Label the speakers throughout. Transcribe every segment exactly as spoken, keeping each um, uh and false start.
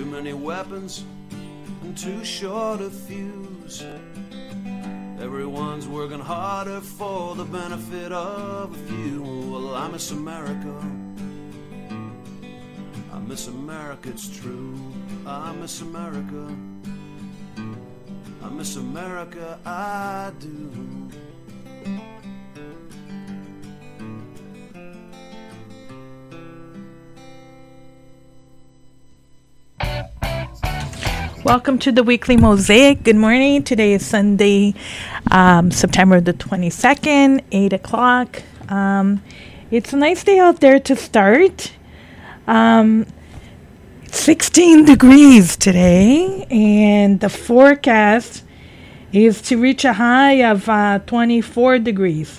Speaker 1: Too many weapons and too short a fuse. Everyone's working harder for the benefit of a few. Well, I miss America. I miss America, it's true. I miss America. I miss America, I do.
Speaker 2: Welcome to the Weekly Mosaic. Good morning. Today is Sunday, um, September the twenty-second, eight o'clock. Um, it's a nice day out there to start. Um, sixteen degrees today, and the forecast is to reach a high of uh, twenty-four degrees.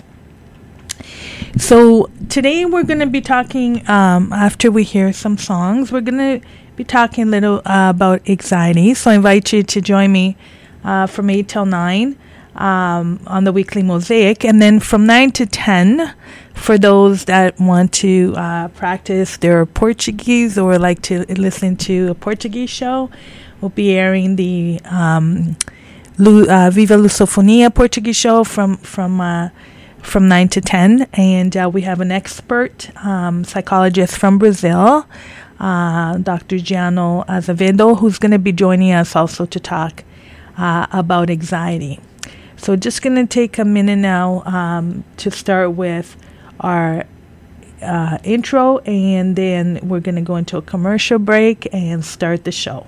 Speaker 2: So today we're going to be talking, um, after we hear some songs, we're going to be talking a little uh, about anxiety. So I invite you to join me uh, from eight till nine um, on the Weekly Mosaic. And then from nine to ten, for those that want to uh, practice their Portuguese or like to listen to a Portuguese show, we'll be airing the um, Lu- uh, Viva Lusofonia Portuguese show from, from uh, from nine to ten. And uh, we have an expert um, psychologist from Brazil, Uh, Doctor Giano Azevedo, who's going to be joining us also to talk uh, about anxiety. So just going to take a minute now um, to start with our uh, intro, and then we're going to go into a commercial break and start the show.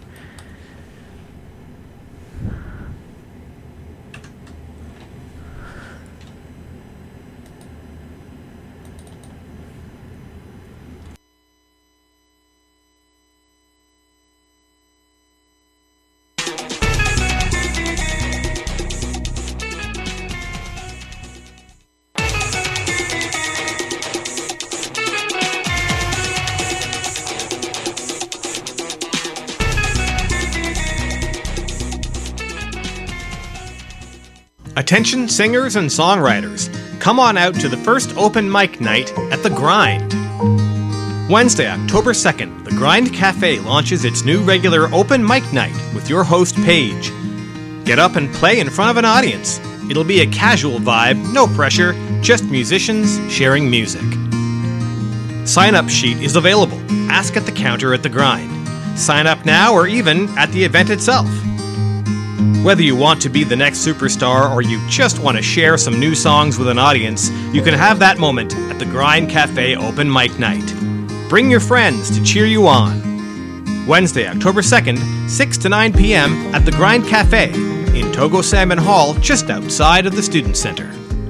Speaker 3: Attention singers and songwriters, come on out to the first open mic night at The Grind. Wednesday, October second, The Grind Cafe launches its new regular open mic night with your host, Paige. Get up and play in front of an audience. It'll be a casual vibe, no pressure, just musicians sharing music. Sign-up sheet is available. Ask at the counter at The Grind. Sign up now or even at the event itself. Whether you want to be the next superstar or you just want to share some new songs with an audience, you can have that moment at the Grind Cafe Open Mic Night. Bring your friends to cheer you on. Wednesday, October second, six to nine p.m. at the Grind Cafe in Togo Salmon Hall, just outside of the Student Center.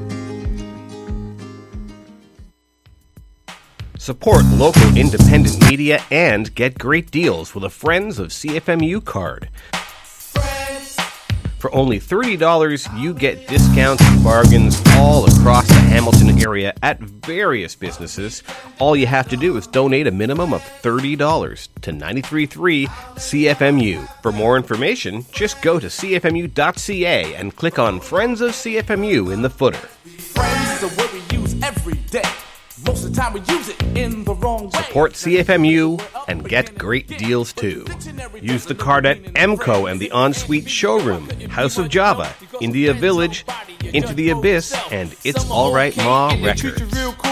Speaker 4: Support local independent media and get great deals with a Friends of C F M U card. For only thirty dollars, you get discounts and bargains all across the Hamilton area at various businesses. All you have to do is donate a minimum of thirty dollars to ninety-three point three C F M U. For more information, just go to c f m u dot c a and click on Friends of C F M U in the footer.
Speaker 5: Friends are what we use every day. Most of the time we use it in the wrong way.
Speaker 4: Support C F M U and get great deals too. Use the card at M C O and the Ensuite Showroom, House of Java, India Village, Into the Abyss, and It's Alright Ma Records.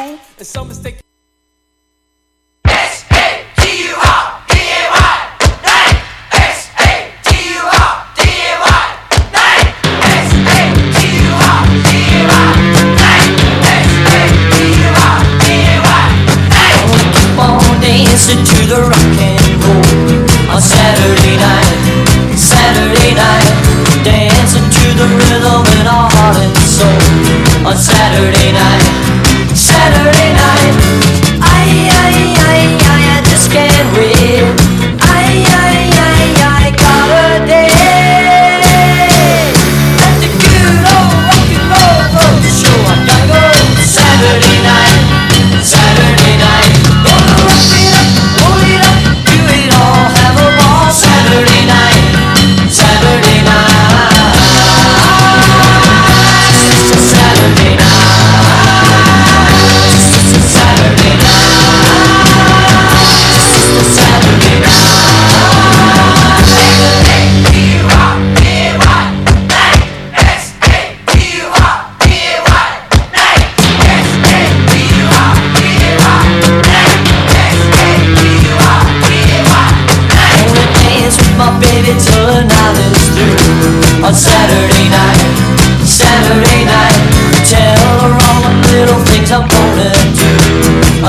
Speaker 6: Dancing to the rock and roll on Saturday night, Saturday night, dancing to the rhythm in our heart and soul on Saturday night, Saturday night.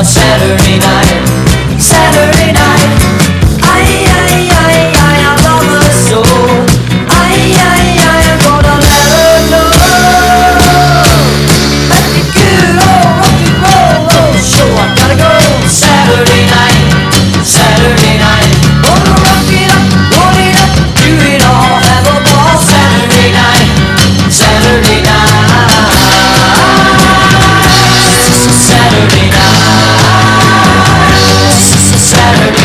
Speaker 6: on Saturday night, Saturday night. Ay, ay, ay, ay, I love her so. Ay, ay, ay, I'm gonna let her know. Let me get on rock and roll show. I gotta go Saturday night, Saturday night. Gonna rock it up, roll it up, do it all, have a ball Saturday night, Saturday night. Saturday night, Saturday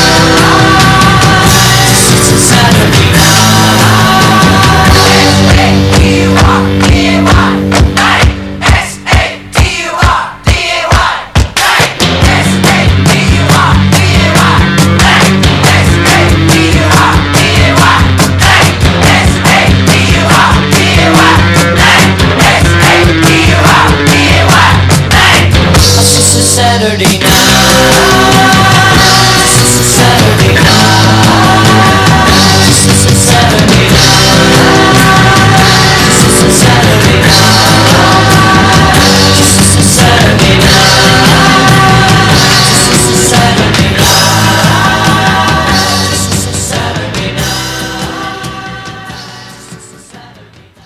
Speaker 6: night, Saturday night. S A T U R D A Y night. S A T U R D A Y night. S A T U R D A Y night. S A T U R D A Y night. S A T U R D A Y night. S A T U R D A Y night. It's a Saturday night. It's a Saturday night. It's a Saturday night. It's a Saturday night. It's a Saturday night. It's a Saturday night. It's a Saturday night.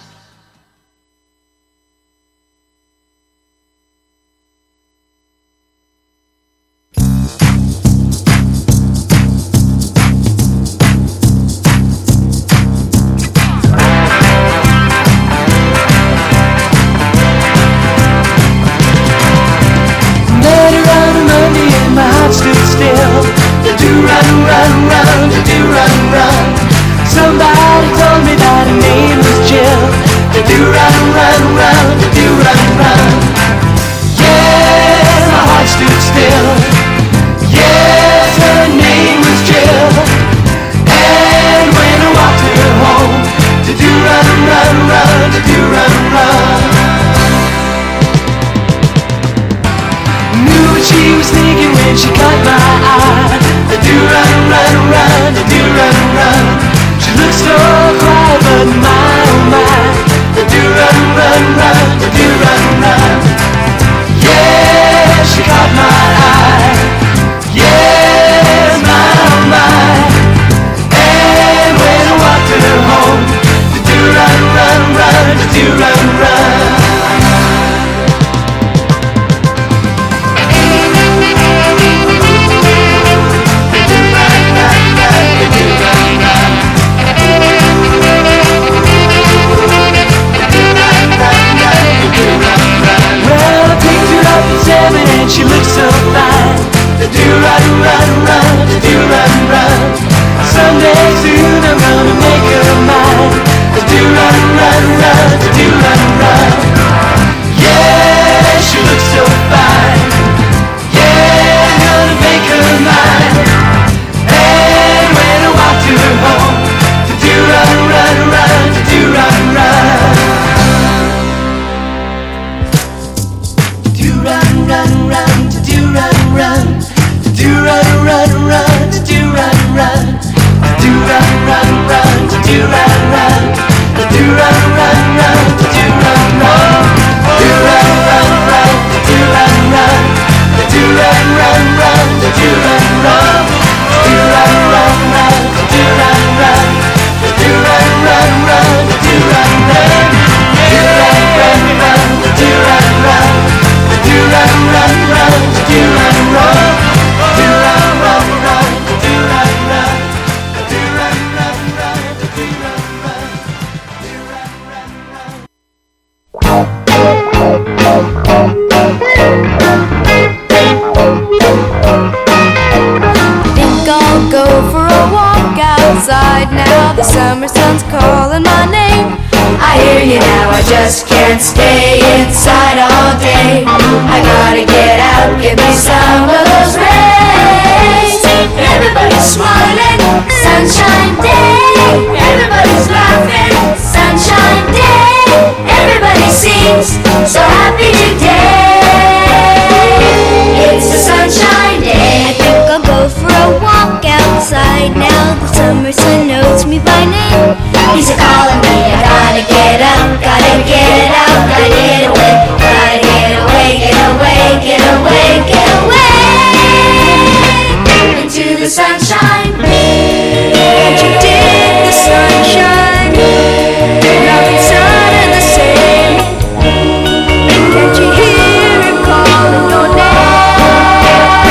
Speaker 6: Met her on a Monday and my heart stood still. The do run, run, run, the do run, run. Somebody told me that her name was Jill. The do run, run, run, the do run, run. Yes, my heart stood still. Yes, her name was Jill. And when I walked her home, the do run, run, run, the do run, run. Knew what she was thinking when she caught my eye. The do run, run, run, the do run, run. She looked so quiet, but my oh my. The do run, run, run, the do run, run. Yeah, she caught my eye. Yeah, my oh my. And when I walked her home, the do run, run, run, the do run, run. Well, I picked her up at seven and she looked so fine. The do run, run, run, the do run, run. Someday soon I'm gonna make her mine. The do run, run, run, the do run, run. Yeah, she looks so fine. Yeah, I'm gonna make her mine. And when I walked her home, the do run, run, run, the do run, run. Do run, run, run, to do run, run, to do run, run, run, to do run, run, do run, run, run, to do run, run, to do run, run, run, to do run, run, do run, run, run, to do run, run, to do run, run, run, to do run, run, do run, run, run, to do run, run, to do run, run, run, to do run, run, do run, run, run, to do run, run. Do run, run, run, do run, run, do run, run, run, do run, run, do run, run, run, do run, run, do run, run, run.
Speaker 7: Think I'll go for a walk outside now. The summer sun's calling my name.
Speaker 6: I hear you now, I just can't stay inside all day. I gotta get out, give me some of those rays. Everybody's smiling, sunshine day. Everybody's laughing, sunshine day. Everybody seems so happy today. It's a sunshine day.
Speaker 7: I think I'll go for a walk outside now. The summer sun knows me by name.
Speaker 6: He's a calling me, I gotta get up, gotta get out, gotta get away, gotta get away, get away, get away, get away.
Speaker 7: the sunshine. Can't you dig the sunshine? Love and sun are the same. Can't you hear it calling your name?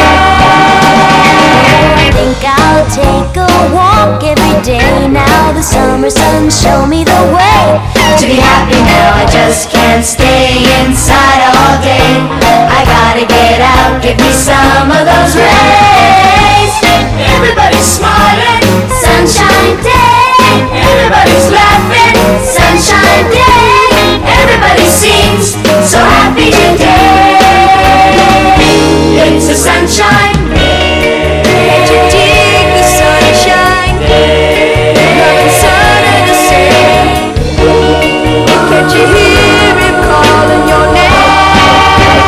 Speaker 7: I think I'll take a walk every day now. The summer sun show me the way. To be happy now, I just can't stay inside all day. I gotta get out, give me some of those rays. Everybody's smiling, sunshine day. Everybody's laughing, sunshine day. Everybody seems so happy today. It's a sunshine day. Can't you dig the sunshine? Love and sun are the same. Can't you hear it calling your name?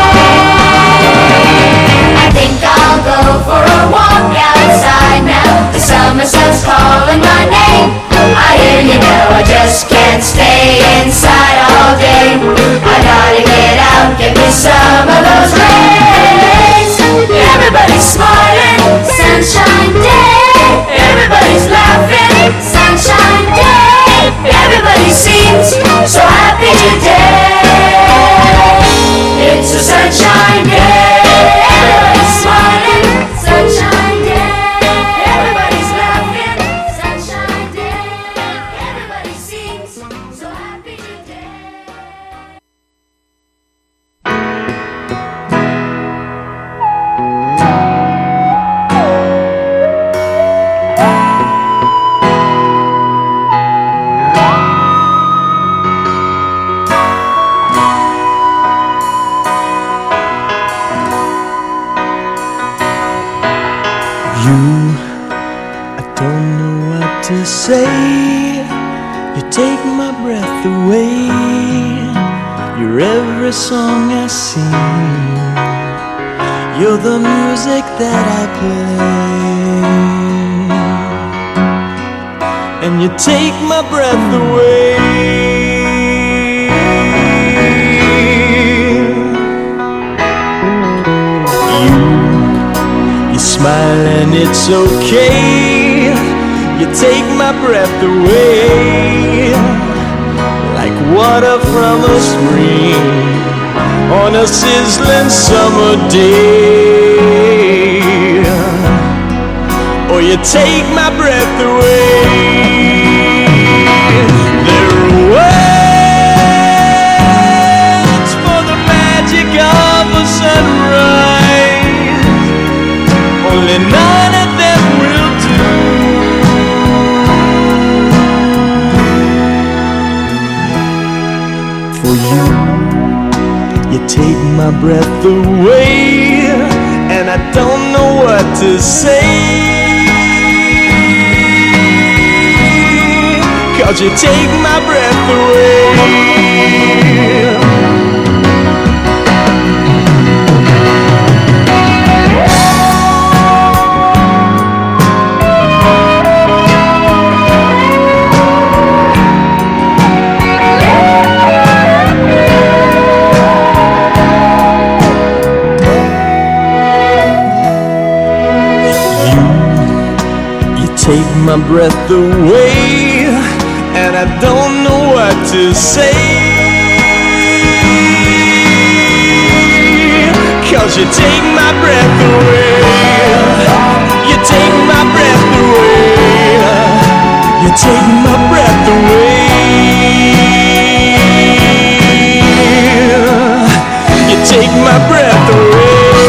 Speaker 7: I think I'll go for a walk outside now. The summer sun's calling my name. I hear you now, I just can't stay inside all day. I gotta get out, give me some of those rays. Everybody's smiling, sunshine day. Everybody's laughing, sunshine day. Everybody seems so happy today. It's a sunshine day. Everybody's smiling, sunshine day. Everybody's laughing, sunshine day. Everybody seems so happy today.
Speaker 6: You, I don't know what to say. You take my breath away. You're every song I sing. You're the music that I play. And you take my breath away. Smile and it's okay. You take my breath away. Like water from a spring on a sizzling summer day. Or you take my breath away. There are words for the magic of a sunrise. Only none of them will do. For you, you take my breath away, and I don't know what to say. 'Cause you take my breath away. Take my breath away, and I don't know what to say. 'Cause you take my breath away. You take my breath away. You take my breath away. You take my breath away.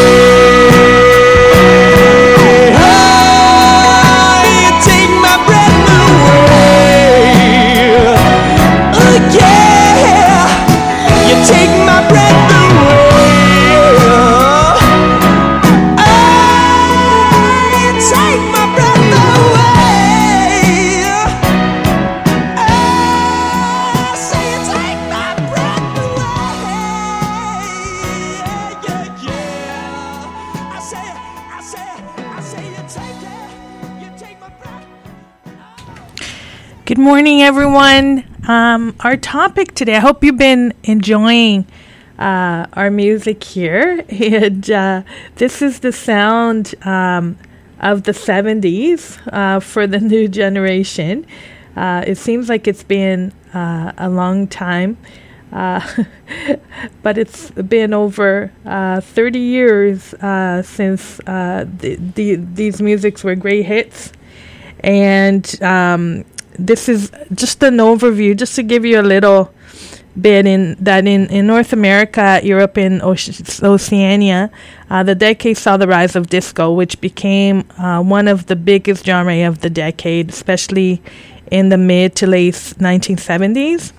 Speaker 2: Good morning, everyone. Um, our topic today, I hope you've been enjoying uh, our music here. And uh, this is the sound um, of the seventies uh, for the new generation. Uh, it seems like it's been uh, a long time, uh, but it's been over uh, thirty years uh, since uh, the, the, these musics were great hits. And um, this is just an overview, just to give you a little bit in that in, in North America, Europe, and Oce- Oceania, uh, the decade saw the rise of disco, which became uh, one of the biggest genre of the decade, especially in the mid to late nineteen seventies.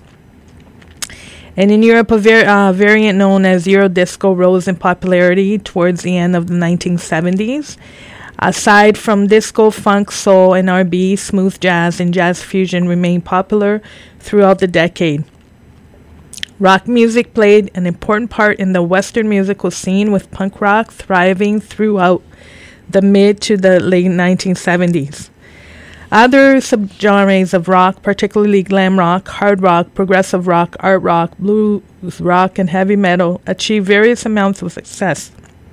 Speaker 2: And in Europe, a var- uh, variant known as Eurodisco rose in popularity towards the end of the nineteen seventies. Aside from disco, funk, soul, and R and B, smooth jazz and jazz fusion remained popular throughout the decade. Rock music played an important part in the Western musical scene, with punk rock thriving throughout the mid to the late nineteen seventies. Other subgenres of rock, particularly glam rock, hard rock, progressive rock, art rock, blues rock, and heavy metal, achieved various amounts of success.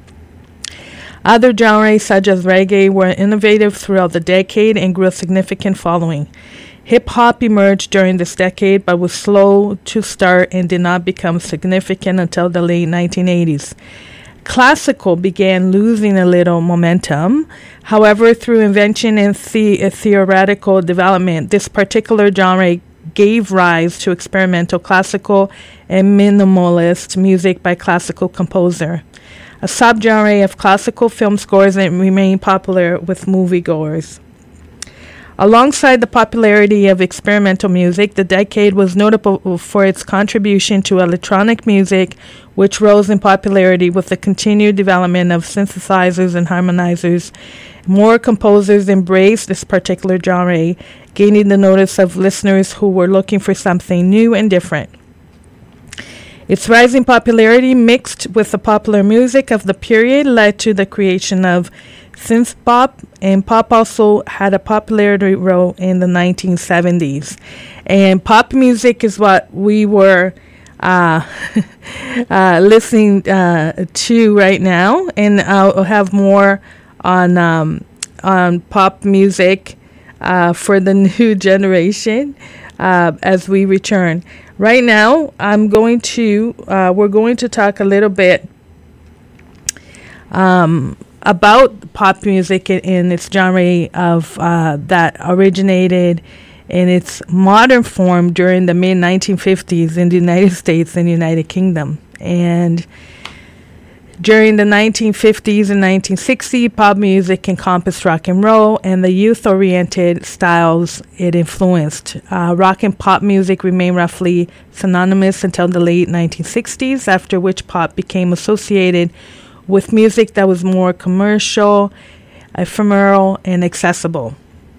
Speaker 2: Other genres, such as reggae, were innovative throughout the decade and grew a significant following. Hip-hop emerged during this decade, but was slow to start and did not become significant until the late nineteen eighties. Classical began losing a little momentum. However, through invention and the- uh, theoretical development, this particular genre gave rise to experimental classical and minimalist music by classical composer, a subgenre of classical film scores that remained popular with moviegoers. Alongside the popularity of experimental music, the decade was notable for its contribution to electronic music, which rose in popularity with the continued development of synthesizers and harmonizers. More composers embraced this particular genre, gaining the notice of listeners who were looking for something new and different. Its rising popularity, mixed with the popular music of the period, led to the creation of synth pop, and pop also had a popularity role in the nineteen seventies. And pop music is what we were uh, uh, listening uh, to right now, and I'll have more on um, on pop music uh, for the new generation uh, as we return. Right now, I'm going to uh, we're going to talk a little bit um, about pop music in, in its genre of uh, that originated in its modern form during the mid nineteen fifties in the United States and United Kingdom. And during the nineteen fifties and nineteen sixties, pop music encompassed rock and roll and the youth-oriented styles it influenced. Uh, rock and pop music remained roughly synonymous until the late nineteen sixties, after which pop became associated with music that was more commercial, ephemeral, and accessible.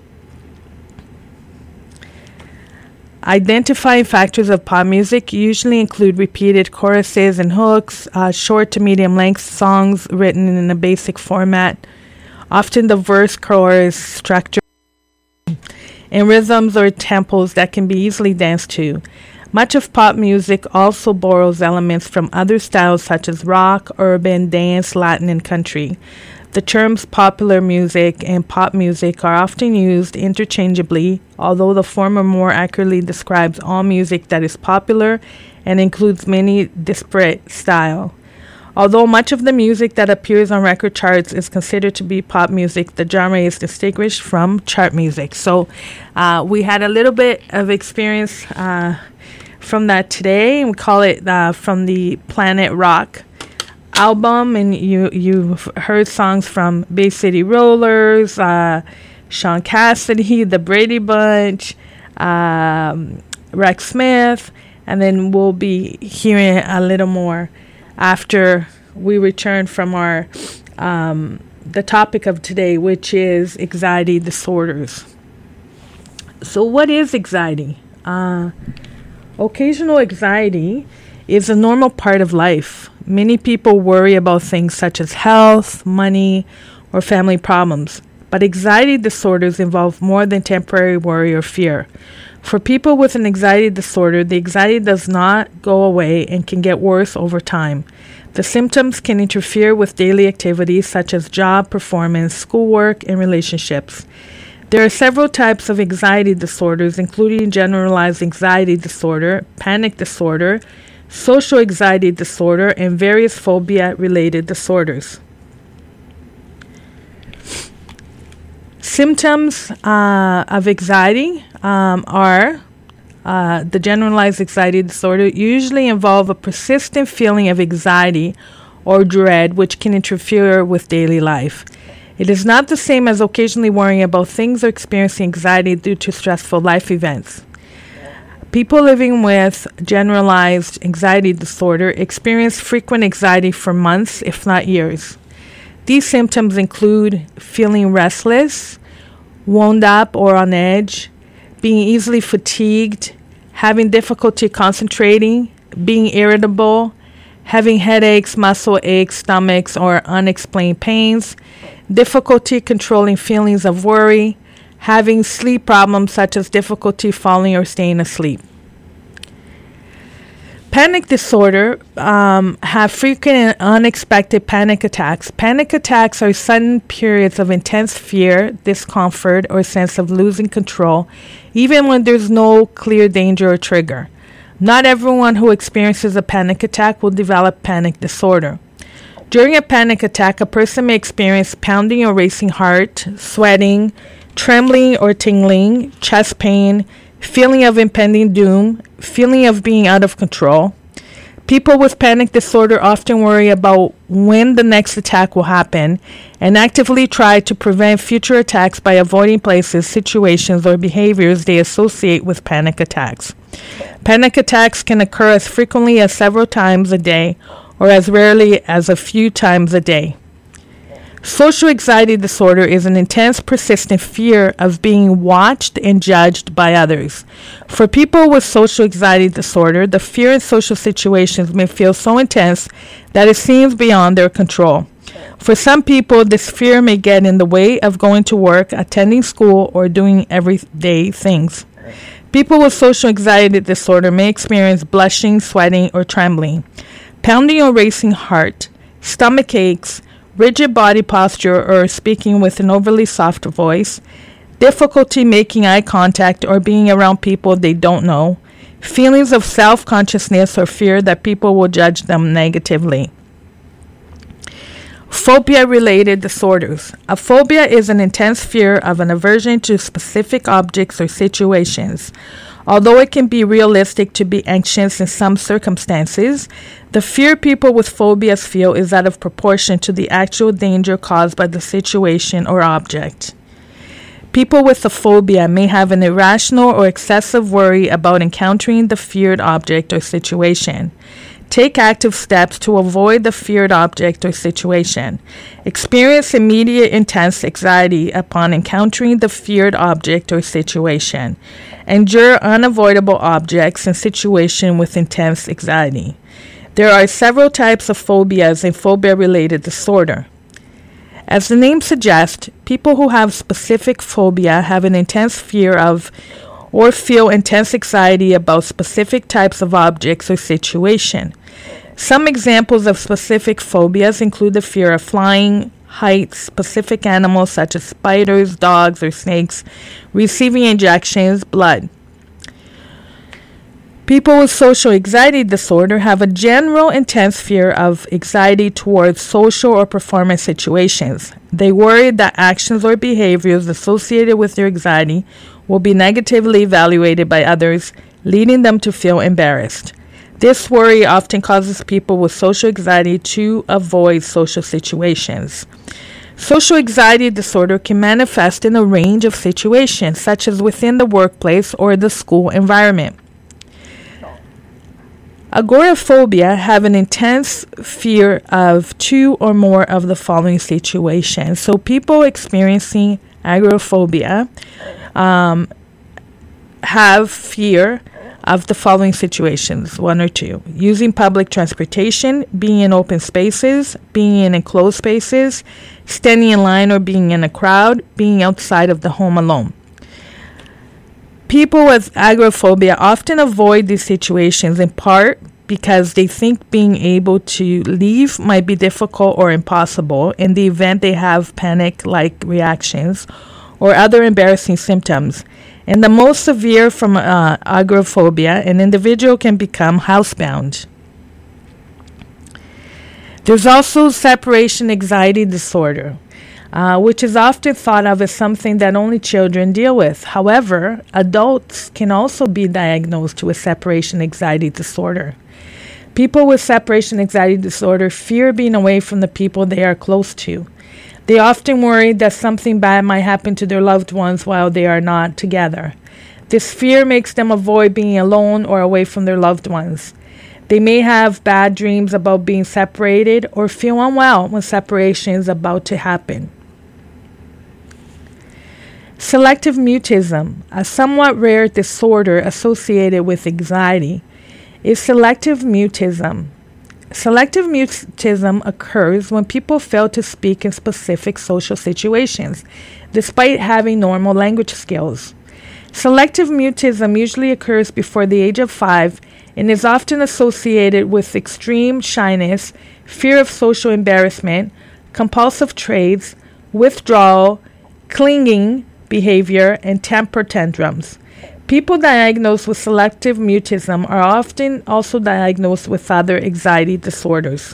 Speaker 2: Identifying factors of pop music usually include repeated choruses and hooks, uh, short to medium length songs written in a basic format, often the verse chorus structure, and rhythms or tempos that can be easily danced to. Much of pop music also borrows elements from other styles such as rock, urban, dance, Latin, and country. The terms popular music and pop music are often used interchangeably, although the former more accurately describes all music that is popular and includes many disparate styles. Although much of the music that appears on record charts is considered to be pop music, the genre is distinguished from chart music. So uh, we had a little bit of experience uh, from that today, and we call it uh, from the Planet Rock album, and you you've heard songs from Bay City Rollers, uh, Sean Cassidy, the Brady Bunch, um, Rex Smith, and then we'll be hearing a little more after we return from our um, the topic of today, which is anxiety disorders. So, what is anxiety? Uh, occasional anxiety is a normal part of life. Many people worry about things such as health, money, or family problems. But anxiety disorders involve more than temporary worry or fear. For people with an anxiety disorder, the anxiety does not go away and can get worse over time. The symptoms can interfere with daily activities such as job performance, schoolwork, and relationships. There are several types of anxiety disorders, including generalized anxiety disorder, panic disorder, social anxiety disorder, and various phobia-related disorders. Symptoms uh, of anxiety um, are uh, the generalized anxiety disorder usually involve a persistent feeling of anxiety or dread, which can interfere with daily life. It is not the same as occasionally worrying about things or experiencing anxiety due to stressful life events. People living with generalized anxiety disorder experience frequent anxiety for months, if not years. These symptoms include feeling restless, wound up or on edge, being easily fatigued, having difficulty concentrating, being irritable, having headaches, muscle aches, stomachs, or unexplained pains, difficulty controlling feelings of worry, having sleep problems such as difficulty falling or staying asleep. Panic disorder um, have frequent and unexpected panic attacks. Panic attacks are sudden periods of intense fear, discomfort, or sense of losing control, even when there's no clear danger or trigger. Not everyone who experiences a panic attack will develop panic disorder. During a panic attack, a person may experience pounding or racing heart, sweating, trembling or tingling, chest pain, feeling of impending doom, feeling of being out of control. People with panic disorder often worry about when the next attack will happen and actively try to prevent future attacks by avoiding places, situations, or behaviors they associate with panic attacks. Panic attacks can occur as frequently as several times a day or as rarely as a few times a day. Social anxiety disorder is an intense, persistent fear of being watched and judged by others. For people with social anxiety disorder, the fear in social situations may feel so intense that it seems beyond their control. For some people, this fear may get in the way of going to work, attending school, or doing everyday things. People with social anxiety disorder may experience blushing, sweating, or trembling, pounding or racing heart, stomach aches, rigid body posture or speaking with an overly soft voice, difficulty making eye contact or being around people they don't know, feelings of self-consciousness or fear that people will judge them negatively. Phobia-related disorders. A phobia is an intense fear of an aversion to specific objects or situations. Although it can be realistic to be anxious in some circumstances, the fear people with phobias feel is out of proportion to the actual danger caused by the situation or object. People with a phobia may have an irrational or excessive worry about encountering the feared object or situation. Take active steps to avoid the feared object or situation. Experience immediate intense anxiety upon encountering the feared object or situation. Endure unavoidable objects and situations with intense anxiety. There are several types of phobias and phobia-related disorder. As the name suggests, people who have specific phobia have an intense fear of or feel intense anxiety about specific types of objects or situation. Some examples of specific phobias include the fear of flying, heights, specific animals such as spiders, dogs, or snakes, receiving injections, blood. People with social anxiety disorder have a general intense fear of anxiety towards social or performance situations. They worry that actions or behaviors associated with their anxiety will be negatively evaluated by others, leading them to feel embarrassed. This worry often causes people with social anxiety to avoid social situations. Social anxiety disorder can manifest in a range of situations, such as within the workplace or the school environment. Agoraphobia have an intense fear of two or more of the following situations. So people experiencing agoraphobia um, have fear of the following situations, one or two. Using public transportation, being in open spaces, being in enclosed spaces, standing in line or being in a crowd, being outside of the home alone. People with agoraphobia often avoid these situations in part because they think being able to leave might be difficult or impossible in the event they have panic-like reactions or other embarrassing symptoms. In the most severe from uh, agoraphobia, an individual can become housebound. There's also separation anxiety disorder, uh, which is often thought of as something that only children deal with. However, adults can also be diagnosed with separation anxiety disorder. People with separation anxiety disorder fear being away from the people they are close to. They often worry that something bad might happen to their loved ones while they are not together. This fear makes them avoid being alone or away from their loved ones. They may have bad dreams about being separated or feel unwell when separation is about to happen. Selective mutism, a somewhat rare disorder associated with anxiety, is selective mutism. Selective mutism occurs when people fail to speak in specific social situations, despite having normal language skills. Selective mutism usually occurs before the age of five and is often associated with extreme shyness, fear of social embarrassment, compulsive traits, withdrawal, clinging behavior, and temper tantrums. People diagnosed with selective mutism are often also diagnosed with other anxiety disorders.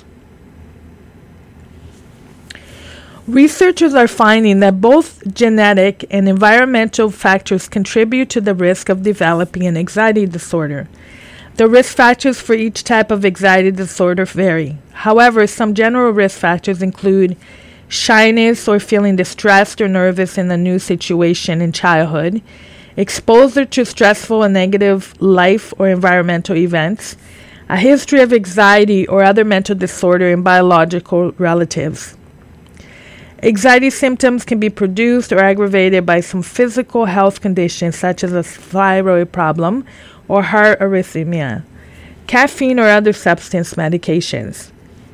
Speaker 2: Researchers are finding that both genetic and environmental factors contribute to the risk of developing an anxiety disorder. The risk factors for each type of anxiety disorder vary. However, some general risk factors include shyness or feeling distressed or nervous in a new situation in childhood, exposure to stressful and negative life or environmental events, a history of anxiety or other mental disorder in biological relatives. Anxiety symptoms can be produced or aggravated by some physical health conditions such as a thyroid problem or heart arrhythmia, caffeine or other substance medications.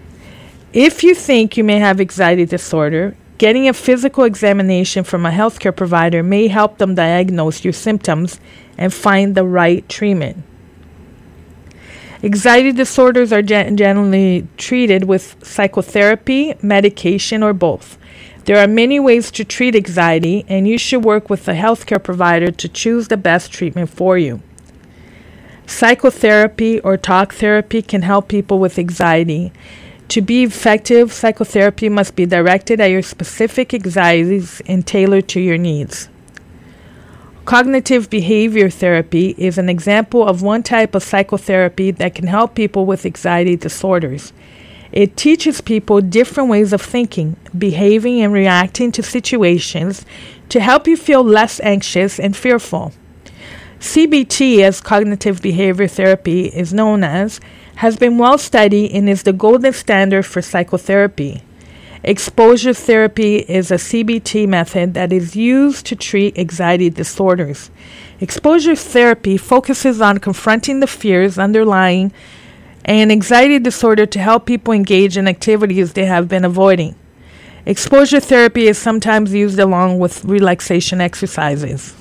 Speaker 2: If you think you may have anxiety disorder, getting a physical examination from a healthcare provider may help them diagnose your symptoms and find the right treatment. Anxiety disorders are gen- generally treated with psychotherapy, medication, or both. There are many ways to treat anxiety, and you should work with a healthcare provider to choose the best treatment for you. Psychotherapy or talk therapy can help people with anxiety. To be effective, psychotherapy must be directed at your specific anxieties and tailored to your needs. Cognitive behavior therapy is an example of one type of psychotherapy that can help people with anxiety disorders. It teaches people different ways of thinking, behaving, and reacting to situations to help you feel less anxious and fearful. C B T, as cognitive behavior therapy is known as, has been well studied and is the golden standard for psychotherapy. Exposure therapy is a C B T method that is used to treat anxiety disorders. Exposure therapy focuses on confronting the fears underlying an anxiety disorder to help people engage in activities they have been avoiding. Exposure therapy is sometimes used along with relaxation exercises.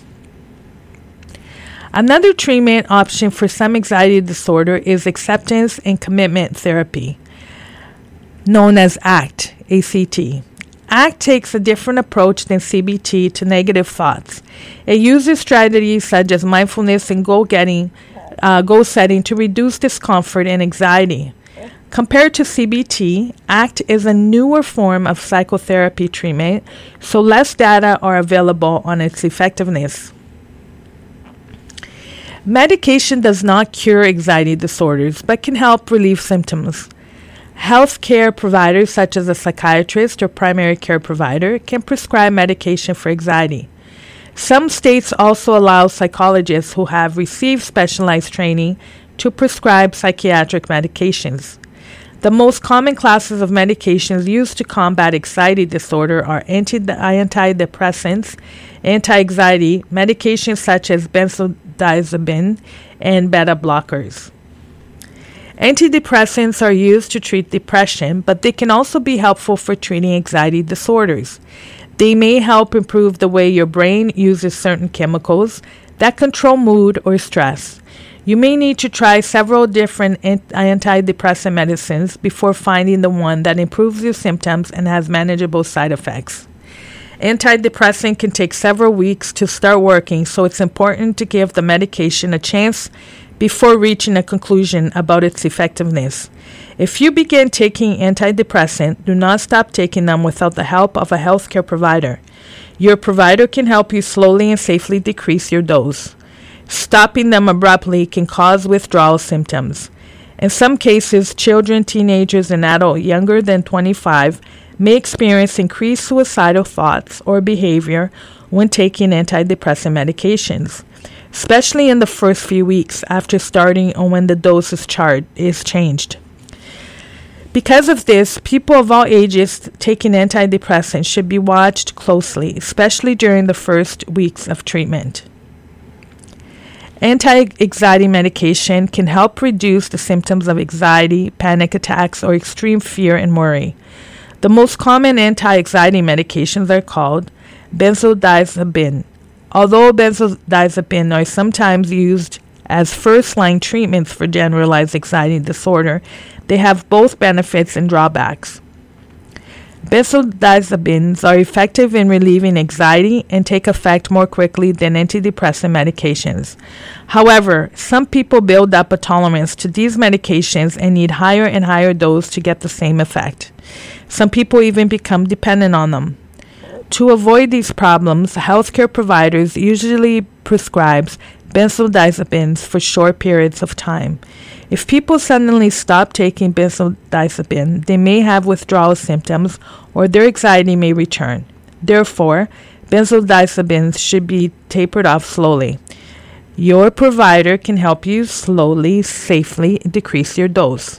Speaker 2: Another treatment option for some anxiety disorder is acceptance and commitment therapy, known as ACT, A C T. ACT takes a different approach than C B T to negative thoughts. It uses strategies such as mindfulness and goal-getting, uh, goal setting to reduce discomfort and anxiety. Compared to C B T, ACT is a newer form of psychotherapy treatment, so less data are available on its effectiveness. Medication does not cure anxiety disorders, but can help relieve symptoms. Healthcare providers, such as a psychiatrist or primary care provider, can prescribe medication for anxiety. Some states also allow psychologists who have received specialized training to prescribe psychiatric medications. The most common classes of medications used to combat anxiety disorder are anti- antidepressants, anti-anxiety, medications such as benzodiazepine, and beta blockers. Antidepressants are used to treat depression, but they can also be helpful for treating anxiety disorders. They may help improve the way your brain uses certain chemicals that control mood or stress. You may need to try several different antidepressant medicines before finding the one that improves your symptoms and has manageable side effects. Antidepressant can take several weeks to start working, so it's important to give the medication a chance before reaching a conclusion about its effectiveness. If you begin taking antidepressant, do not stop taking them without the help of a healthcare provider. Your provider can help you slowly and safely decrease your dose. Stopping them abruptly can cause withdrawal symptoms. In some cases, children, teenagers, and adults younger than twenty-five may experience increased suicidal thoughts or behavior when taking antidepressant medications, especially in the first few weeks after starting or when the dose is, chart- is changed. Because of this, people of all ages taking antidepressants should be watched closely, especially during the first weeks of treatment. Anti-anxiety medication can help reduce the symptoms of anxiety, panic attacks, or extreme fear and worry. The most common anti-anxiety medications are called benzodiazepine. Although benzodiazepine are sometimes used as first-line treatments for generalized anxiety disorder, they have both benefits and drawbacks. Benzodiazepines are effective in relieving anxiety and take effect more quickly than antidepressant medications. However, some people build up a tolerance to these medications and need higher and higher doses to get the same effect. Some people even become dependent on them. To avoid these problems, healthcare providers usually prescribe benzodiazepines for short periods of time. If people suddenly stop taking benzodiazepine, they may have withdrawal symptoms or their anxiety may return. Therefore, benzodiazepines should be tapered off slowly. Your provider can help you slowly, safely decrease your dose.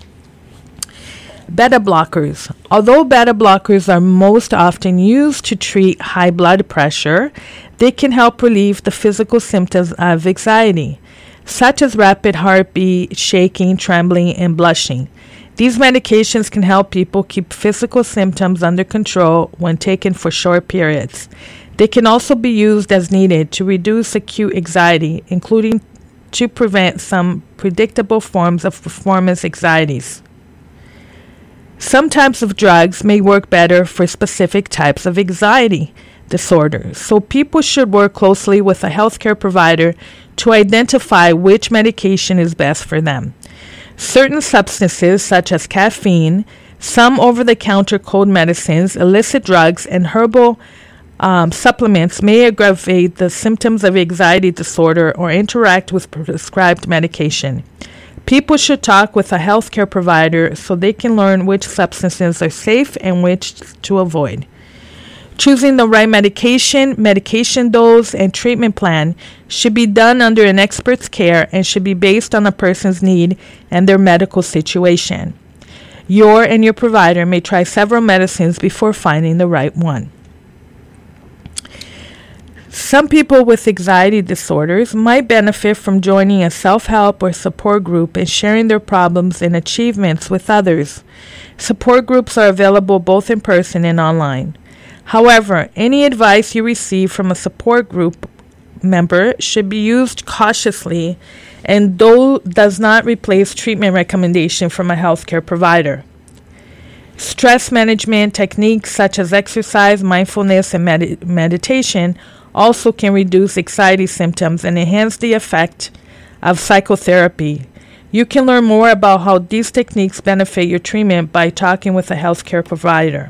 Speaker 2: Beta blockers. Although beta blockers are most often used to treat high blood pressure, they can help relieve the physical symptoms of anxiety, such as rapid heartbeat, shaking, trembling, and blushing. These medications can help people keep physical symptoms under control when taken for short periods. They can also be used as needed to reduce acute anxiety, including to prevent some predictable forms of performance anxieties. Some types of drugs may work better for specific types of anxiety disorders, so people should work closely with a healthcare provider to identify which medication is best for them. Certain substances, such as caffeine, some over-the-counter cold medicines, illicit drugs, and herbal um, supplements may aggravate the symptoms of anxiety disorder or interact with prescribed medication. People should talk with a healthcare provider so they can learn which substances are safe and which to avoid. Choosing the right medication, medication dose, and treatment plan should be done under an expert's care and should be based on a person's need and their medical situation. Your and your provider may try several medicines before finding the right one. Some people with anxiety disorders might benefit from joining a self-help or support group and sharing their problems and achievements with others. Support groups are available both in person and online. However, any advice you receive from a support group member should be used cautiously and do, does not replace treatment recommendation from a healthcare provider. Stress management techniques such as exercise, mindfulness, and med- meditation also can reduce anxiety symptoms and enhance the effect of psychotherapy. You can learn more about how these techniques benefit your treatment by talking with a healthcare provider.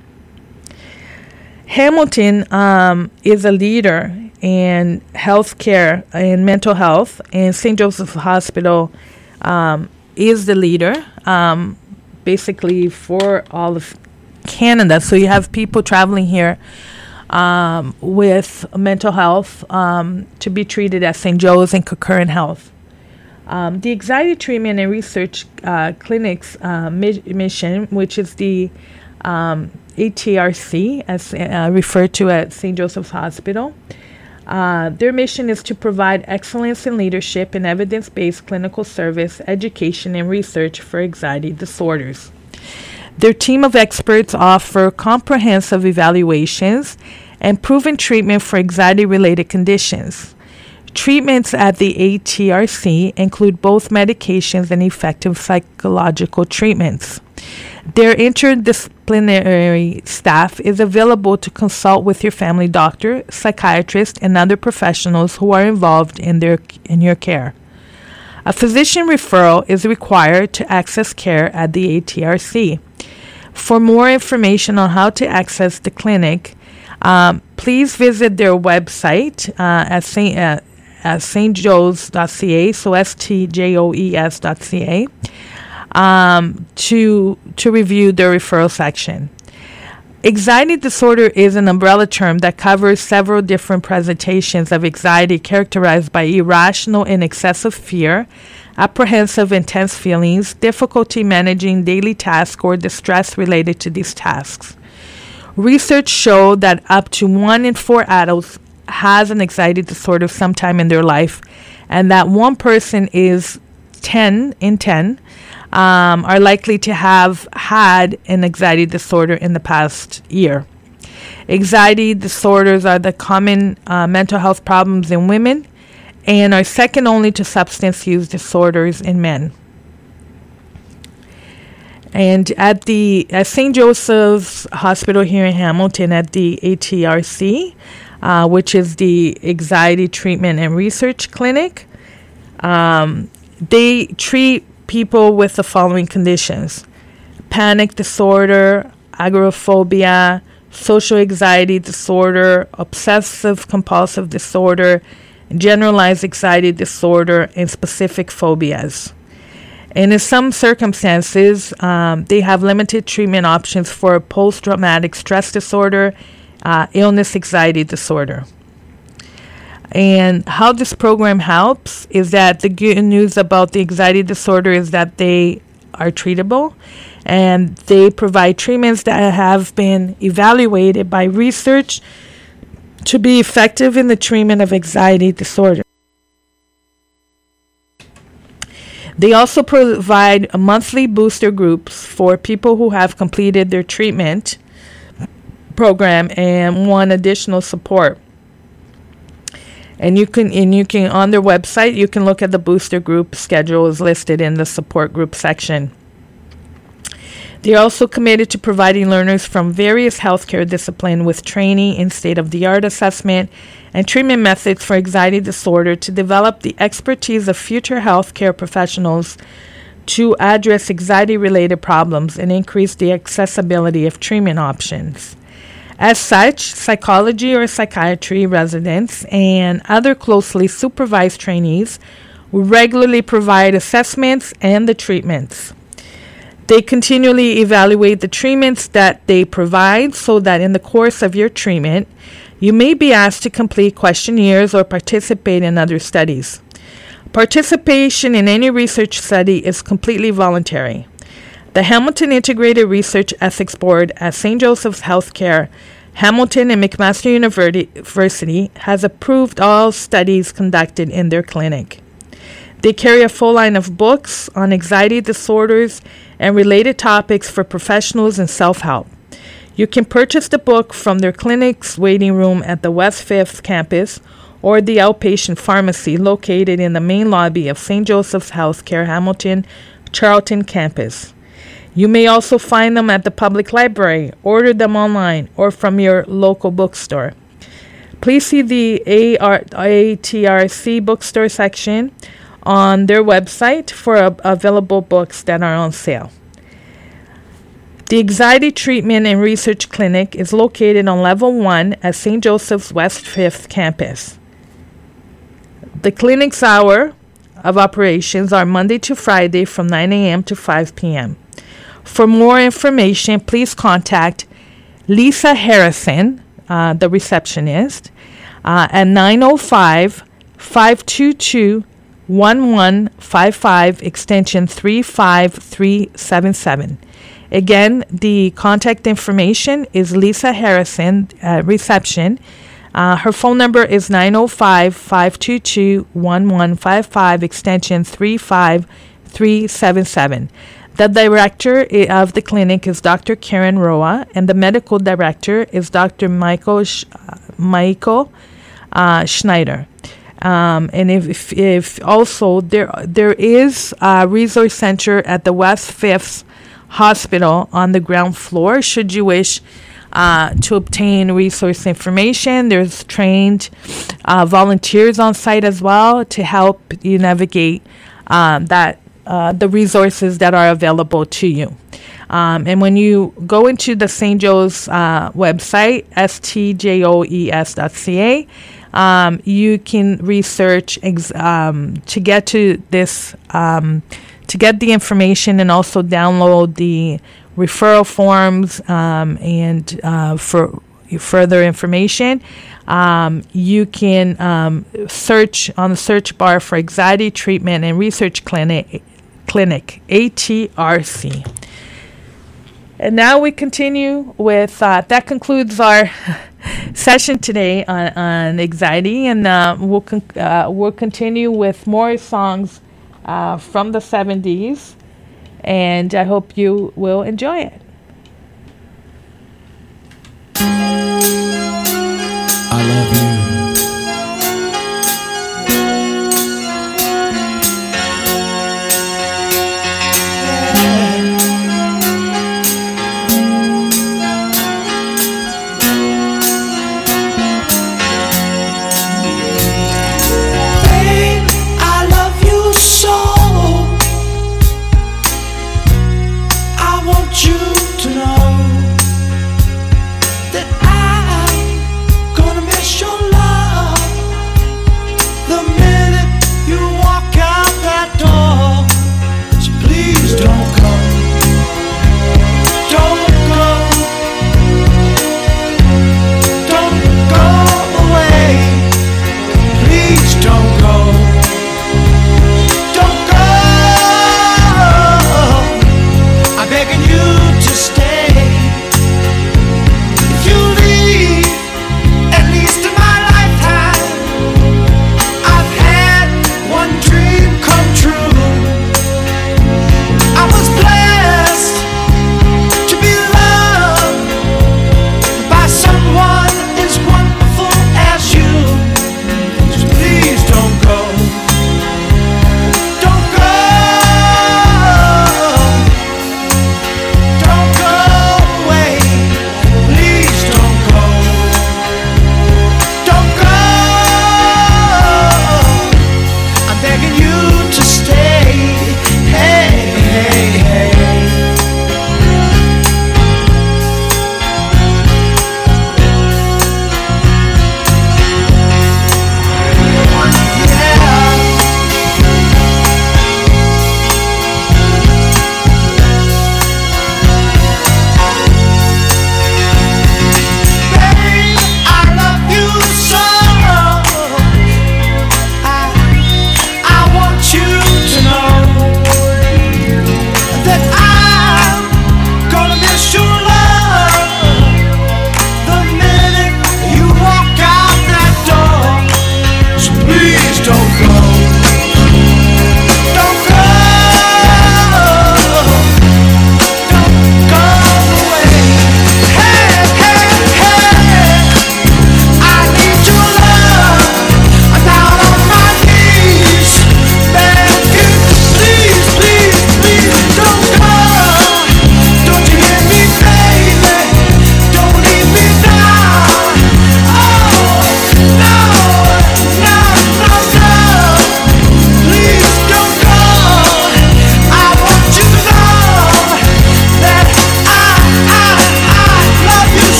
Speaker 2: Hamilton um, is a leader in healthcare and mental health, and Saint Joseph's Hospital um, is the leader um, basically for all of Canada. So you have people traveling here Um, with mental health um, to be treated at Saint Joe's and Concurrent Health. Um, the Anxiety Treatment and Research uh, Clinic's uh, mi- mission, which is the um, A T R C, as uh, referred to at Saint Joseph's Hospital, uh, their mission is to provide excellence in leadership and evidence-based clinical service, education, and research for anxiety disorders. Their team of experts offer comprehensive evaluations and proven treatment for anxiety-related conditions. Treatments at the A T R C include both medications and effective psychological treatments. Their interdisciplinary staff is available to consult with your family doctor, psychiatrist, and other professionals who are involved in their in your care. A physician referral is required to access care at the A T R C. For more information on how to access the clinic, um, please visit their website uh, at Saint Uh, at s t joes dot c a, so S T J O E S dot C A, um, to, to review the referral section. Anxiety disorder is an umbrella term that covers several different presentations of anxiety characterized by irrational and excessive fear, apprehensive intense feelings, difficulty managing daily tasks, or distress related to these tasks. Research showed that up to one in four adults has an anxiety disorder sometime in their life, and that one person is ten in ten um, are likely to have had an anxiety disorder in the past year. Anxiety disorders are the common uh, mental health problems in women and are second only to substance use disorders in men. And at the at Saint Joseph's Hospital here in Hamilton, at the A T R C, Uh, which is the Anxiety Treatment and Research Clinic. Um, they treat people with the following conditions: panic disorder, agoraphobia, social anxiety disorder, obsessive compulsive disorder, generalized anxiety disorder, and specific phobias. And in some circumstances, um, they have limited treatment options for post-traumatic stress disorder, Uh, illness anxiety disorder. And how this program helps is that the good news about the anxiety disorder is that they are treatable, and they provide treatments that have been evaluated by research to be effective in the treatment of anxiety disorder. They also provide monthly booster groups for people who have completed their treatment program and want additional support. And you can and you can on their website you can look at the booster group schedule is listed in the support group section. They're also committed to providing learners from various healthcare disciplines with training in state-of-the-art assessment and treatment methods for anxiety disorder to develop the expertise of future healthcare professionals to address anxiety-related problems and increase the accessibility of treatment options. As such, psychology or psychiatry residents and other closely supervised trainees regularly provide assessments and the treatments. They continually evaluate the treatments that they provide so that in the course of your treatment, you may be asked to complete questionnaires or participate in other studies. Participation in any research study is completely voluntary. The Hamilton Integrated Research Ethics Board at Saint Joseph's Healthcare, Hamilton and McMaster University has approved all studies conducted in their clinic. They carry a full line of books on anxiety disorders and related topics for professionals in self-help. You can purchase the book from their clinic's waiting room at the West Fifth campus or the outpatient pharmacy located in the main lobby of Saint Joseph's Healthcare Hamilton Charlton campus. You may also find them at the public library, order them online, or from your local bookstore. Please see the A T R C bookstore section on their website for uh, available books that are on sale. The Anxiety Treatment and Research Clinic is located on level one at Saint Joseph's West Fifth campus. The clinic's hour of operations are Monday to Friday from nine a.m. to five p.m. For more information, please contact Lisa Harrison, uh, the receptionist, uh, at nine oh five, five two two, one one five five, extension three five three seven seven. Again, the contact information is Lisa Harrison, uh, reception. Uh, her phone number is nine oh five, five two two, one one five five, extension three five three seven seven. The director of the clinic is Doctor Karen Roa, and the medical director is Doctor Michael Sh- Michael uh, Schneider. Um, and if, if, if also there there is a resource center at the West Fifth Hospital on the ground floor, should you wish uh, to obtain resource information. There's trained uh, volunteers on site as well to help you navigate um, that uh, the resources that are available to you. Um, and when you go into the Saint Joe's uh, website, S T J O E S dot C A, um, you can research ex- um, to get to this, um, to get the information and also download the referral forms um, and uh, for further information. Um, you can um, search on the search bar for Anxiety Treatment and Research Clinic, Clinic A T R C. And now we continue with, uh, that concludes our session today on, on anxiety, and uh, we'll con- uh, we'll continue with more songs uh, from the seventies, and I hope you will enjoy it.
Speaker 8: I love you.
Speaker 6: Your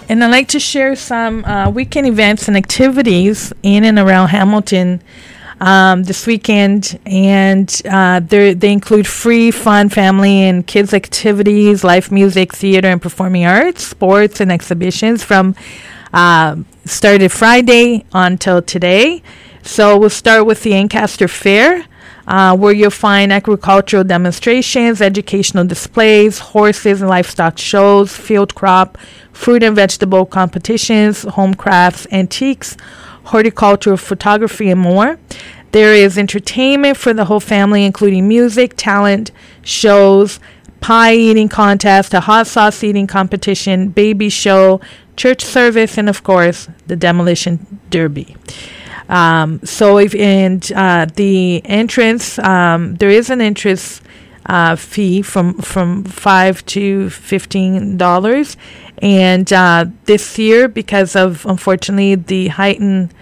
Speaker 2: and I'd like to share some uh, weekend events and activities in and around Hamilton um, this weekend. And uh, they include free, fun family and kids activities, live music, theater, and performing arts, sports, and exhibitions from uh, started Friday until today. So we'll start with the Ancaster Fair, uh, where you'll find agricultural demonstrations, educational displays, horses and livestock shows, field crop, fruit and vegetable competitions, home crafts, antiques, horticultural photography, and more. There is entertainment for the whole family, including music, talent, shows, pie eating contest, a hot sauce eating competition, baby show, church service, and of course, the demolition derby. Um, so if and uh, the entrance, um, there is an entrance uh, fee from from five to fifteen dollars, and uh, this year, because of unfortunately the heightened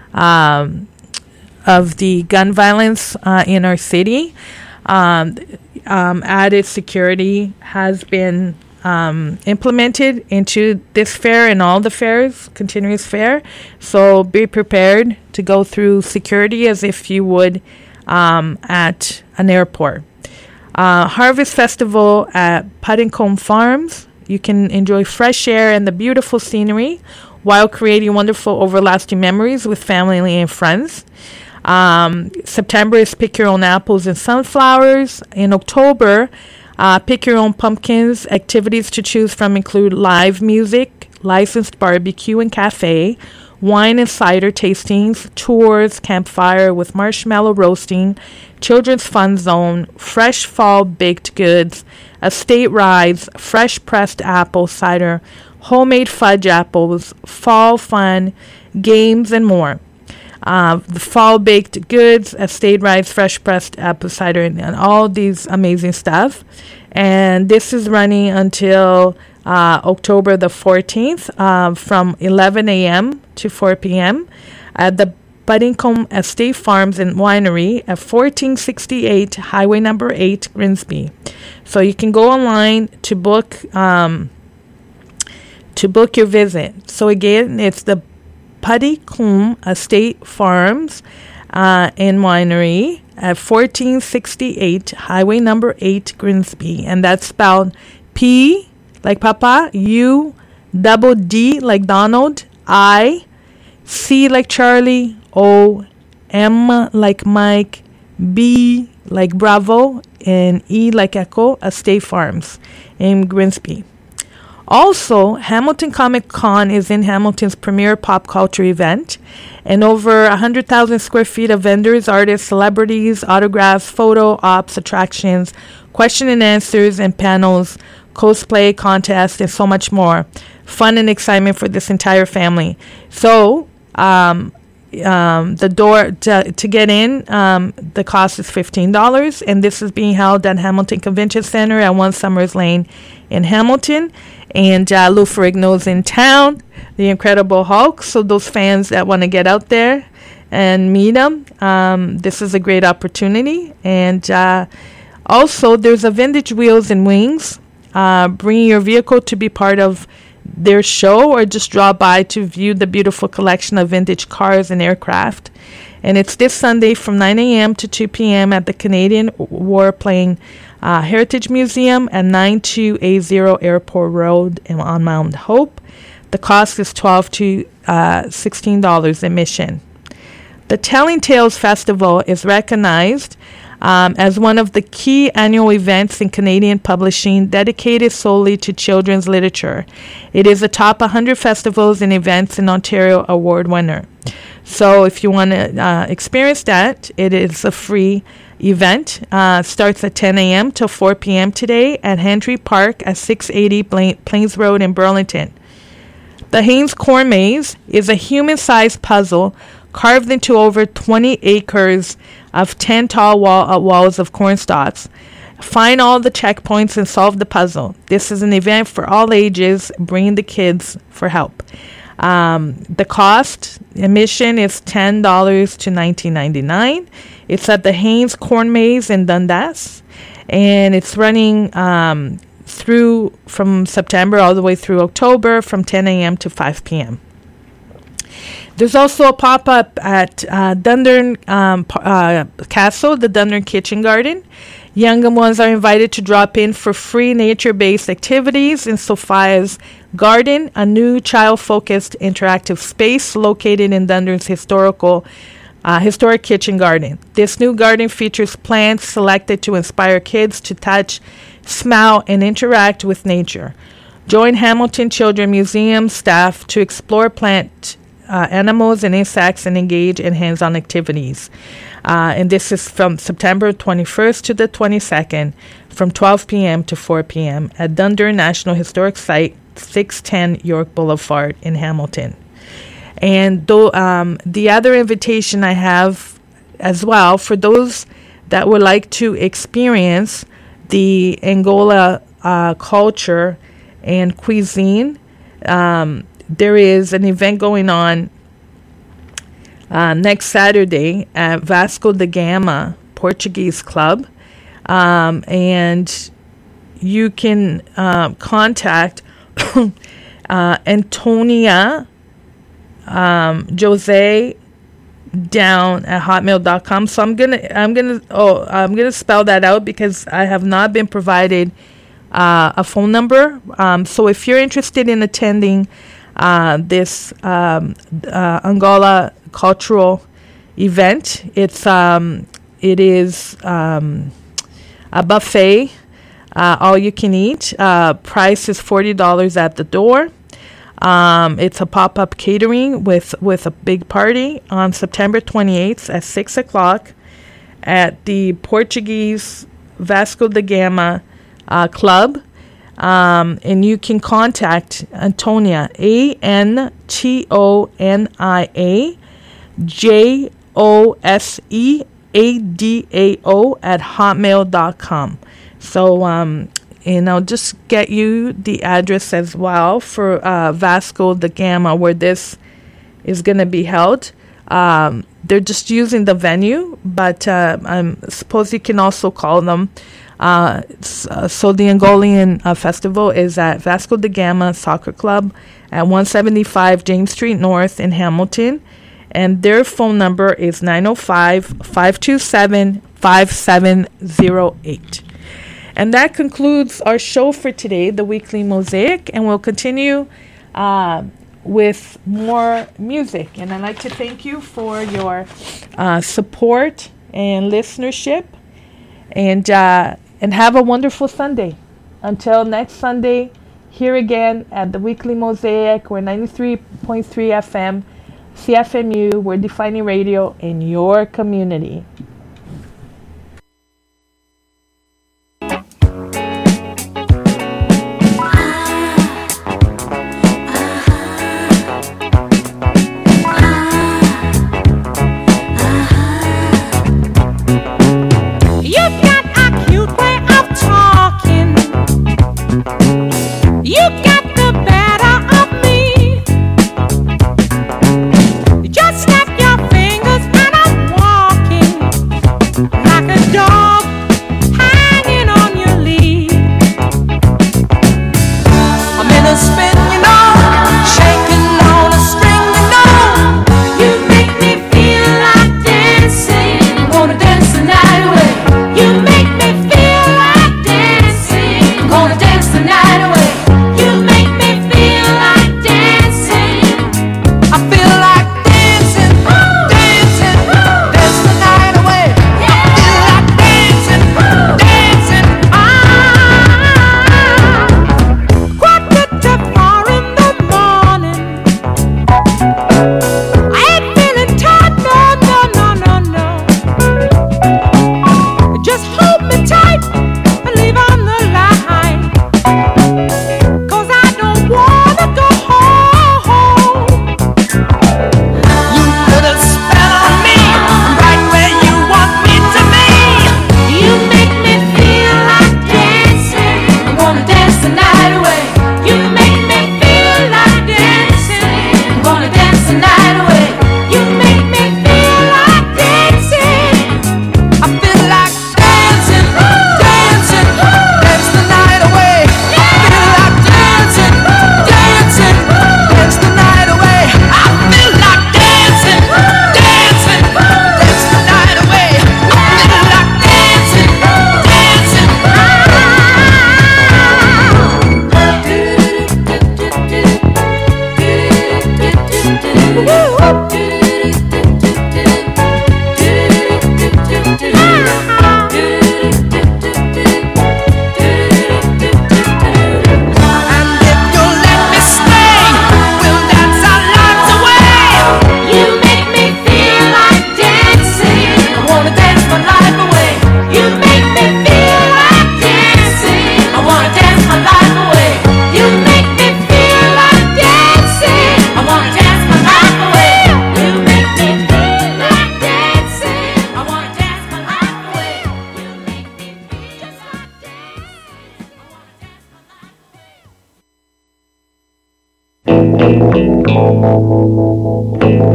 Speaker 2: um, of the gun violence uh, in our city, um, um, added security has been Um, implemented into this fair and all the fairs, continuous fair. So be prepared to go through security as if you would um, at an airport. Uh, Harvest Festival at Puddingcombe Farms. You can enjoy fresh air and the beautiful scenery while creating wonderful overlasting memories with family and friends. Um, September is Pick Your Own Apples and Sunflowers. In October, Uh, pick your own pumpkins. Activities to choose from include live music, licensed barbecue and cafe, wine and cider tastings, tours, campfire with marshmallow roasting, children's fun zone, fresh fall baked goods, estate rides, fresh pressed apple cider, homemade fudge apples, fall fun, games, and more. Uh, the fall baked goods, estate rides, fresh pressed apple cider, and, and all these amazing stuff. And this is running until uh, October the fourteenth uh, from eleven a.m. to four p.m. at the Puddingcombe Estate Farms and Winery at fourteen sixty-eight Highway Number eight, Grimsby. So you can go online to book um, to book your visit. So again, it's the Puddingcombe Estate Farms uh, and Winery at fourteen sixty-eight Highway Number eight, Grimsby, and that's spelled P like Papa, U, double D like Donald, I, C like Charlie, O, M like Mike, B like Bravo, and E like Echo. Estate Farms in Grimsby. Also, Hamilton Comic Con is in Hamilton's premier pop culture event, and over one hundred thousand square feet of vendors, artists, celebrities, autographs, photo ops, attractions, question and answers, and panels, cosplay contests, and so much more. Fun and excitement for this entire family. So, um, um, the door to, to get in, um, the cost is fifteen dollars, and this is being held at Hamilton Convention Center at One Summers Lane in Hamilton. And uh, Lou Ferrigno's in town, the Incredible Hulk. So those fans that want to get out there and meet him, um, this is a great opportunity. And uh, also, there's a Vintage Wheels and Wings. Uh, bring your vehicle to be part of their show, or just drop by to view the beautiful collection of vintage cars and aircraft. And it's this Sunday from nine a.m. to two p.m. at the Canadian Warplane uh, Heritage Museum at nine two eight zero Airport Road on Mount Hope. The cost is twelve to sixteen dollars admission. The Telling Tales Festival is recognized um, as one of the key annual events in Canadian publishing dedicated solely to children's literature. It is a top one hundred festivals and events in Ontario award winner. So if you want to uh, experience that, it is a free event. Uh, starts at ten a.m. till four p.m. today at Hendry Park at six eighty Bla- Plains Road in Burlington. The Haynes Corn Maze is a human-sized puzzle carved into over twenty acres of ten tall wall, uh, walls of corn stalks. Find all the checkpoints and solve the puzzle. This is an event for all ages. Bring the kids for help. Um, the cost admission is ten dollars to nineteen ninety-nine. It's at the Haynes Corn Maze in Dundas, and it's running um, through from September all the way through October from ten a.m. to five p.m. There's also a pop-up at uh, Dundurn um, uh, Castle, the Dundurn Kitchen Garden. Younger ones are invited to drop in for free nature-based activities in Sophia's Garden, a new child-focused interactive space located in Dundurn's historical uh, historic kitchen garden. This new garden features plants selected to inspire kids to touch, smell, and interact with nature. Join Hamilton Children Museum staff to explore plant uh, animals and insects and engage in hands-on activities. Uh, and this is from September twenty-first to the twenty-second from twelve p.m. to four p.m. at Dundurn National Historic Site, six ten York Boulevard in Hamilton. And though, um, the other invitation I have as well for those that would like to experience the Angola uh, culture and cuisine, um, there is an event going on uh, next Saturday at Vasco da Gama Portuguese Club. Um, and you can uh, contact uh, Antonia um, Jose down at hotmail dot com. So I'm gonna I'm gonna oh I'm gonna spell that out because I have not been provided uh, a phone number. Um, so if you're interested in attending uh, this um, uh, Angola cultural event, it's um, it is um, a buffet, uh, all you can eat. Uh, price is forty dollars at the door. Um, it's a pop-up catering with, with a big party on September twenty-eighth at six o'clock at the Portuguese Vasco da Gama uh, Club. Um, and you can contact Antonia, A N T O N I A J O S E A D A O at hotmail dot com. So, um, and I'll just get you the address as well for uh, Vasco da Gama, where this is going to be held. Um, they're just using the venue, but uh, I suppose you can also call them. Uh, uh, so the Angolan uh, festival is at Vasco da Gama Soccer Club at one seventy-five James Street North in Hamilton. And their phone number is nine oh five, five two seven, five seven oh eight. And that concludes our show for today, the Weekly Mosaic, and we'll continue uh, with more music. And I'd like to thank you for your uh, support and listenership, and uh, and have a wonderful Sunday. Until next Sunday, here again at the Weekly Mosaic, we're ninety-three point three F M, C F M U, we're defining radio in your community.
Speaker 9: Just snap your fingers and I'm walking.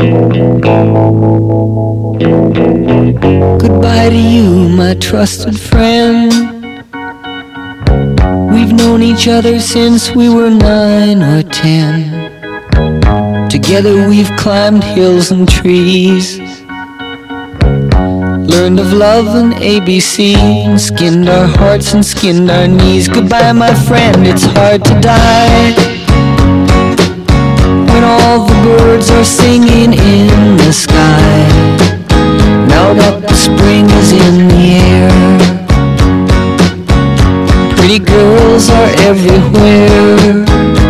Speaker 6: Goodbye to you, my trusted friend. We've known each other since we were nine or ten. Together we've climbed hills and trees, learned of love and A B C, and skinned our hearts and skinned our knees. Goodbye, my friend, it's hard to die when all the birds are singing in the sky. Now that the spring is in the air, pretty girls are everywhere.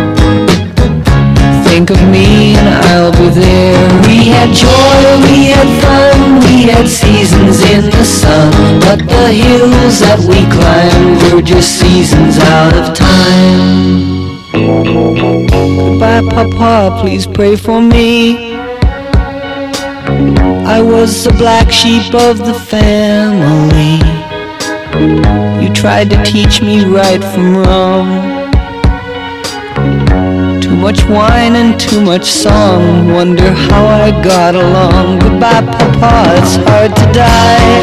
Speaker 6: Think of me and I'll be there. We had joy, we had fun, we had seasons in the sun, but the hills that we climbed were just seasons out of time. Goodbye, Papa, please pray for me. I was the black sheep of the family. You tried to teach me right from wrong. Too much wine and too much song, wonder how I got along. Goodbye, Papa, it's hard to die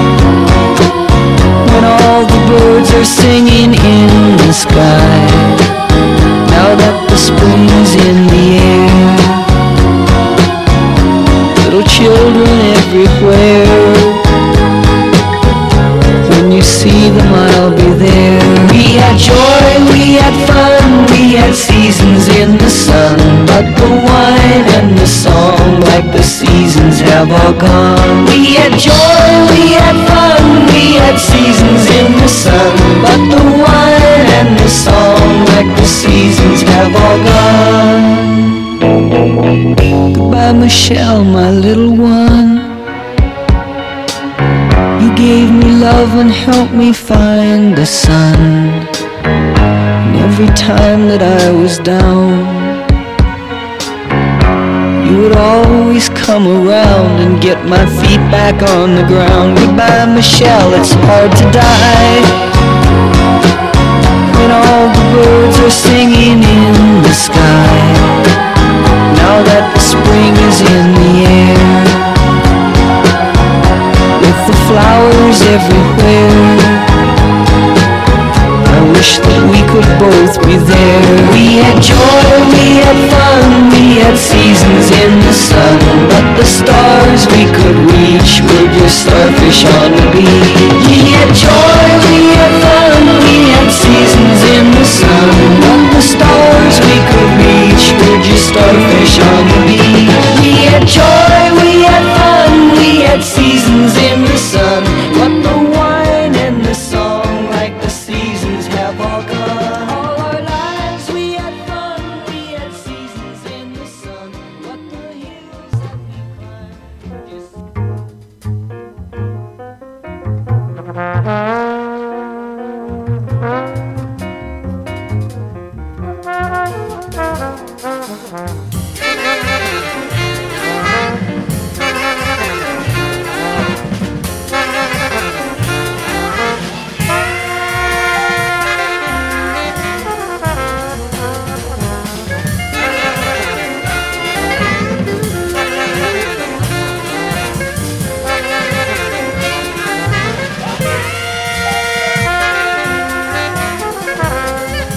Speaker 6: when all the birds are singing in the sky. Now that the spring's in the air, little children everywhere. When you see them, I'll be there. We had joy, we had fun, we had seasons in the sun, but the wine and the song, like the seasons, have all gone. We had joy, we had fun, we had seasons in the sun, but the wine and the song, like the seasons, have all gone. Goodbye, Michelle, my little one. You gave me love and helped me find the sun. And every time that I was down, you would always come around and get my feet back on the ground. Goodbye, Michelle, it's hard to die when all the birds are singing in the sky. Now that the spring is in the air, with the flowers everywhere, I wish that we could both be there. We had joy, we had fun, we had seasons in the sun, but the stars